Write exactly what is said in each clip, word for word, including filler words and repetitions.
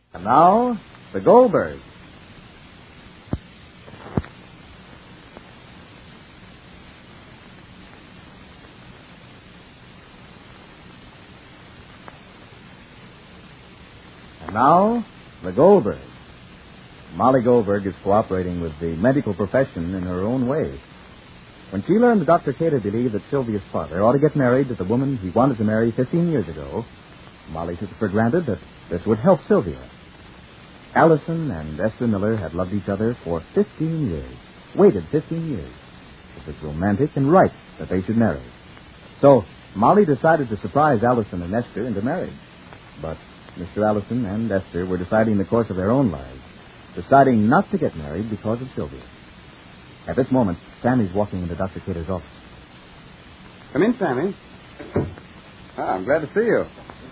And now, the Goldbergs. And now, the Goldbergs. Molly Goldberg is cooperating with the medical profession in her own way. When she learned that Doctor Cater believed that Sylvia's father ought to get married to the woman he wanted to marry fifteen years ago, Molly took it for granted that this would help Sylvia. Allison and Esther Miller had loved each other for fifteen years, waited fifteen years. It was romantic and right that they should marry. So Molly decided to surprise Allison and Esther into marriage. But Mister Allison and Esther were deciding the course of their own lives, deciding not to get married because of Sylvia. At this moment, Sammy's walking into Doctor Cater's office. Come in, Sammy. Ah, I'm glad to see you.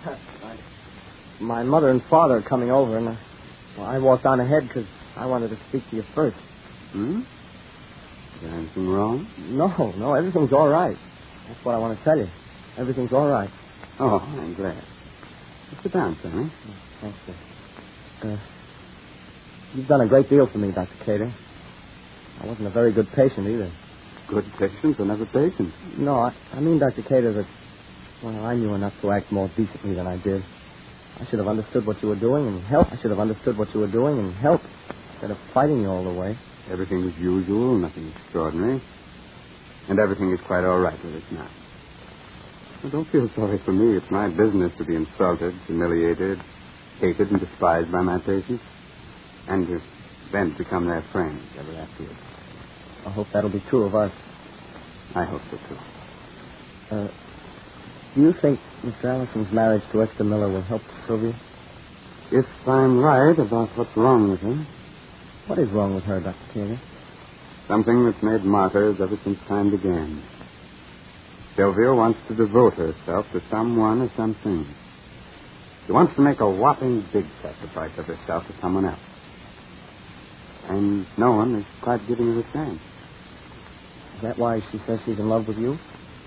My mother and father are coming over, and I, well, I walked on ahead because I wanted to speak to you first. Hmm? Is there anything wrong? No, no, everything's all right. That's what I want to tell you. Everything's all right. Oh, I'm glad. Sit down, Sammy. Thanks, sir. Uh, you've done a great deal for me, Doctor Cater. I wasn't a very good patient either. Good patients are never patients. No, I, I mean, Doctor Cater, that, well, I knew enough to act more decently than I did. I should have understood what you were doing and helped. I should have understood what you were doing and helped instead of fighting you all the way. Everything is usual, nothing extraordinary. And everything is quite all right with it now. Well, don't feel sorry for me. It's my business to be insulted, humiliated, hated, and despised by my patients. And to then become their friends ever afterwards. I hope that'll be true of us. I hope so, too. Uh, do you think Mister Allison's marriage to Esther Miller will help Sylvia? If I'm right about what's wrong with her. What is wrong with her, Doctor Cater? Something that's made martyrs ever since time began. Sylvia wants to devote herself to someone or something. She wants to make a whopping big sacrifice of herself to someone else. And no one is quite giving her a chance. Is that why she says she's in love with you?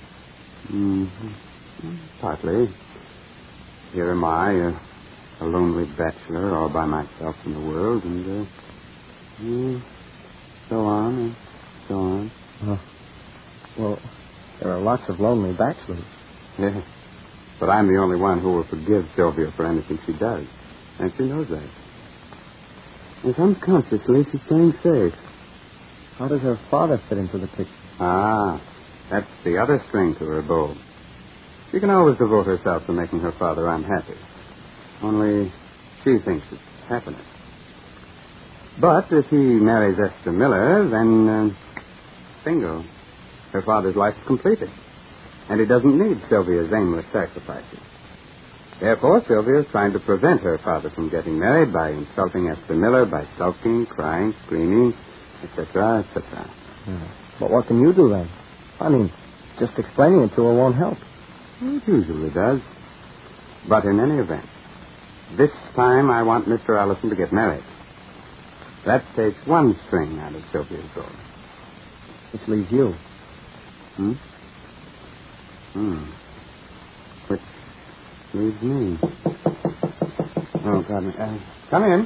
Mm-hmm. Partly. Here am I, a, a lonely bachelor all by myself in the world, and uh, mm, so on and so on. Uh, well, there are lots of lonely bachelors. Yes, but I'm the only one who will forgive Sylvia for anything she does, and she knows that. And unconsciously, she's playing safe. How does her father fit into the picture? Ah, that's the other string to her bow. She can always devote herself to making her father unhappy. Only she thinks it's happiness. But if he marries Esther Miller, then uh, bingo. Her father's life is completed. And he doesn't need Sylvia's aimless sacrifices. Therefore, Sylvia is trying to prevent her father from getting married by insulting Esther Miller, by sulking, crying, screaming, et cetera, et cetera. Yeah. But what can you do then? I mean, just explaining it to her won't help. It usually does. But in any event, this time I want Mister Allison to get married. That takes one string out of Sylvia's bow. Which leaves you. Hmm? Hmm. Which leaves me. Oh, God. Uh, come in.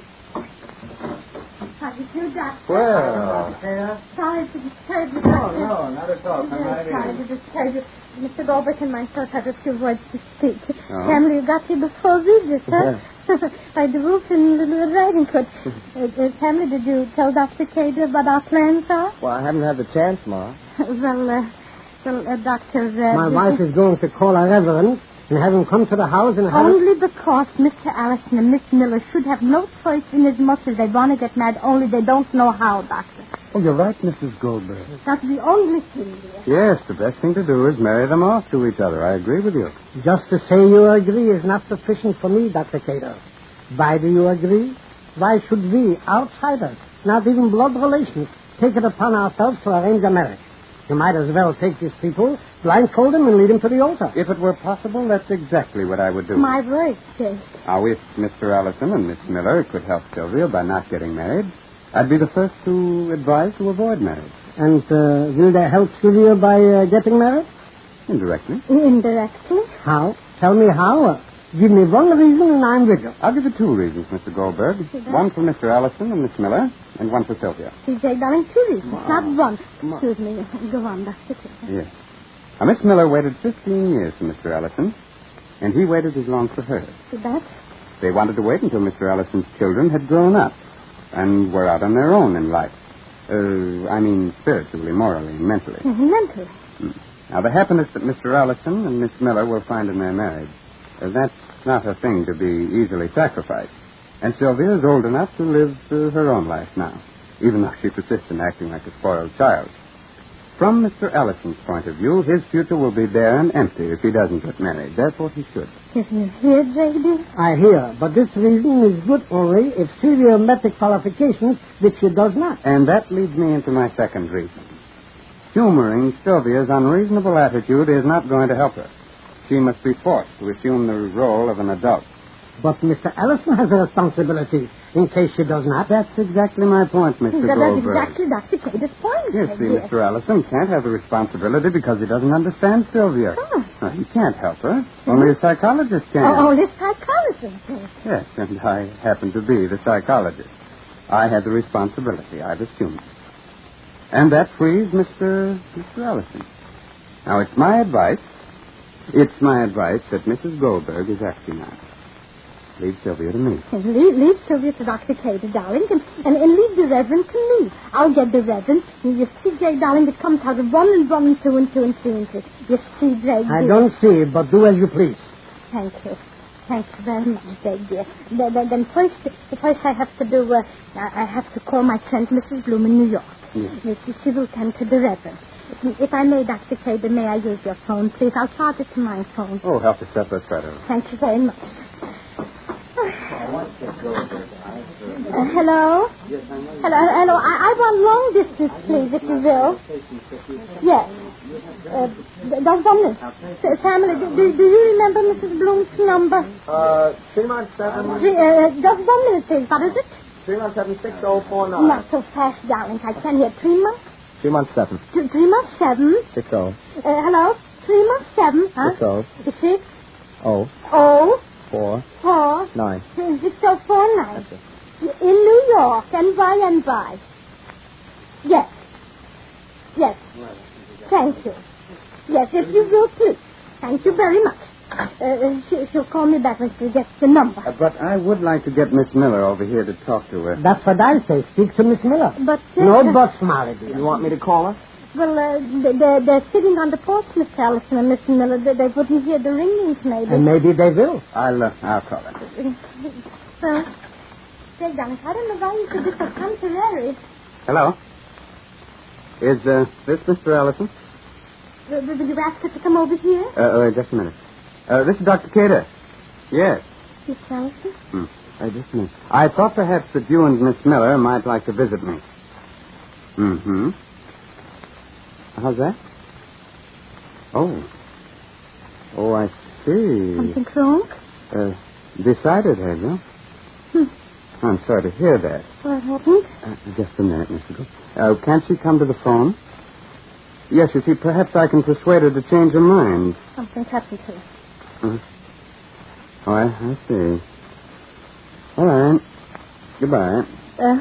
How do you do, Doctor? Well. Sorry to disturb you, No, Doctor. no, not at all. Come right Sorry in. to disturb you. Mister Goldberg and myself had a few words to speak. Oh. Family, you got here before we did, huh? By the roof in Little Riding Hood. Uh, uh, family, did you tell Doctor Cater about our plans, huh? Well, I haven't had the chance, Ma. well, uh, well, uh, Doctor... Uh, My wife is going to call a reverend and have him come to the house and have... Only because Mister Allison and Miss Miller should have no choice in as much as they want to get married, only they don't know how, Doctor. Oh, you're right, Missus Goldberg. That's the only thing, dear. Yes, the best thing to do is marry them off to each other. I agree with you. Just to say you agree is not sufficient for me, Doctor Cater. Why do you agree? Why should we, outsiders, not even blood relations, take it upon ourselves to arrange a marriage? You might as well take these people, blindfold them, and lead them to the altar. If it were possible, that's exactly what I would do. My word, Jake. Now, if Mister Allison and Miss Miller could help Sylvia by not getting married, I'd be the first to advise to avoid marriage. And uh, will they help Sylvia by uh, getting married? Indirectly. Indirectly? How? Tell me how. Give me one reason and I'm with you. I'll give you two reasons, Mister Goldberg. One for Mister Allison and Miss Miller, and one for Sylvia. C J, darling, two reasons, not one. Excuse me. Go on, Doctor Taylor. Yes. Now, Miss Miller waited fifteen years for Mister Allison, and he waited as long for her. See that? They wanted to wait until Mister Allison's children had grown up and were out on their own in life. Uh, I mean, spiritually, morally, mentally. Mm-hmm, mentally. Hmm. Now, the happiness that Mister Allison and Miss Miller will find in their marriage, uh, that's not a thing to be easily sacrificed. And Sylvia is old enough to live uh, her own life now, even though she persists in acting like a spoiled child. From Mister Allison's point of view, his future will be bare and empty if he doesn't get married. That's what he should. Did you hear, J D? I hear, but this reason is good only if Sylvia met the qualifications, which she does not. And that leads me into my second reason. Humoring Sylvia's unreasonable attitude is not going to help her. She must be forced to assume the role of an adult. But Mister Allison has a responsibility in case she does not. That's exactly my point, Mister That, that's Goldberg. exactly Doctor Cater's point. Yes, my see, dear. Mister Allison can't have the responsibility because he doesn't understand Sylvia. Oh. Well, he can't help her. Only a psychologist can. Oh, oh, this psychologist. Yes. Yes, and I happen to be the psychologist. I had the responsibility. I've assumed it. And that frees Mister Mister Allison. Now, it's my advice. It's my advice that Missus Goldberg is acting on. Leave Sylvia to me. And leave, leave Sylvia to Doctor Cater, darling, and, and, and leave the Reverend to me. I'll get the Reverend. You see, J, darling, it comes out of one and one and two and two and three and three. You see, J, I dear. don't see, but do as you please. Thank you. Thank you very much, J, dear. Then, then, then first, the first I have to do, uh, I I have to call my friend Missus Bloom in New York. Yes. Yes, she will come to the Reverend. If, if I may, Doctor Cater, may I use your phone, please? I'll charge it to my phone. Oh, help yourself, that's better. Thank you very much. Uh, hello? Hello, hello. I, I want long distance, please, if you will. Yes. Uh, just one minute. S- Family, do, do, do you remember Missus Bloom's number? Uh, three one seven, Three, uh, just one minute, please. What is it? three one seven six oh four nine. Not so fast, darling. I can't hear. Three months? Three one seven Th- Three months, seven. six oh. Uh, hello? Three months, seven. Huh? Six oh. Six, Oh. oh, Four. four, Nine. six, oh, four, nine. That's it. In New York, and by and by. Yes. Yes. Thank you. Yes, if you will, please. Thank you very much. Uh, she, she'll call me back when she gets the number. Uh, but I would like to get Miss Miller over here to talk to her. That's what I say. Speak to Miss Miller. But... Uh, No buts, Molly, dear. You want me to call her? Well, uh, they- they're, they're sitting on the porch, Miss Allison and Miss Miller. They, they wouldn't hear the ringings, maybe. And maybe they will. I'll, uh, I'll call her. So, say, darling, I don't know why you should be so contrary. Hello? Is uh, this Mister Allison? Will, will you ask her to come over here? Uh, uh, just a minute. Uh, this is Doctor Cater. Yes. Miss Allison? Hmm. Uh, just a minute. I thought perhaps that you and Miss Miller might like to visit me. Mm-hmm. How's that? Oh. Oh, I see. Something wrong? Uh, decided, have you? Hmm. I'm sorry to hear that. What happened? Uh, just a minute, Mister Gould. Uh, can't she come to the phone? Yes, you see, perhaps I can persuade her to change her mind. Something's happened to her. Uh, oh, I, I see. All right. Goodbye. Uh,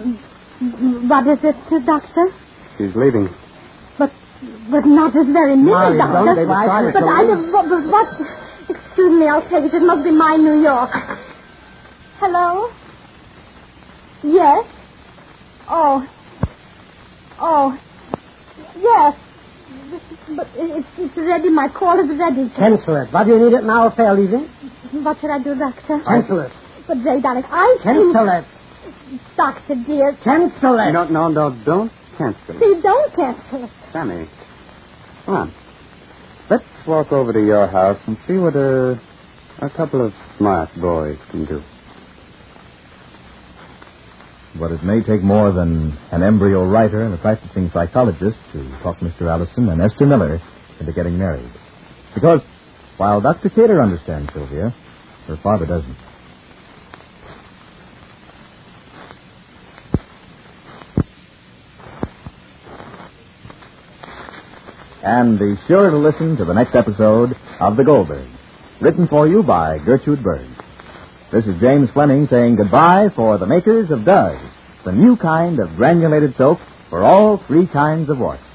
what is it, Doctor? She's leaving. But but not this very minute, Molly, Doctor. don't they decided but to I leave? don't... But, but what... Excuse me, I'll take it. It must be my New York. Hello? Yes? Oh. Oh. Yes. But it's, it's ready. My call is ready. Cancel it. What do you need it now if they're leaving? What should I do, Doctor? Cancel it. But, Ray, darling, I Cancel it. think... Doctor, dear... Cancel it. No, no, no, don't cancel it. See, don't cancel it. Sammy, come on. Let's walk over to your house and see what a, a couple of smart boys can do. But it may take more than an embryo writer and a practicing psychologist to talk Mister Allison and Esther Miller into getting married. Because while Doctor Cater understands Sylvia, her father doesn't. And be sure to listen to the next episode of The Goldbergs. Written for you by Gertrude Berg. This is James Fleming saying goodbye for the makers of Dove, the new kind of granulated soap for all three kinds of wash.